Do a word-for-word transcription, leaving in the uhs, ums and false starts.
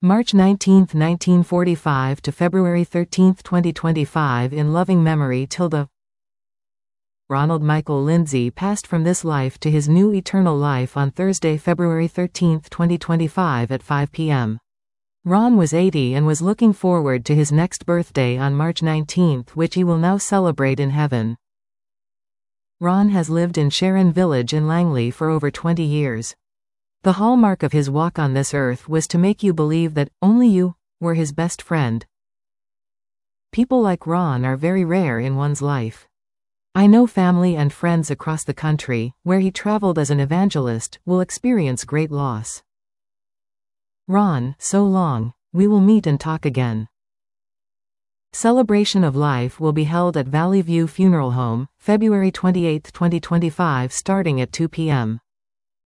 March nineteenth nineteen forty-five to February thirteenth twenty twenty-five. In loving memory, Tilda. Ronald Michael Lindsay passed from this life to his new eternal life on Thursday, February thirteenth twenty twenty-five at five p m Ron was eighty and was looking forward to his next birthday on March nineteenth, which he will now celebrate in heaven. Ron has lived in Sharon Village in Langley for over twenty years. The hallmark of his walk on this earth was to make you believe that only you were his best friend. People like Ron are very rare in one's life. I know family and friends across the country, where he traveled as an evangelist, will experience great loss. Ron, so long. We will meet and talk again. Celebration of Life will be held at Valley View Funeral Home, February twenty-eighth twenty twenty-five, starting at two p m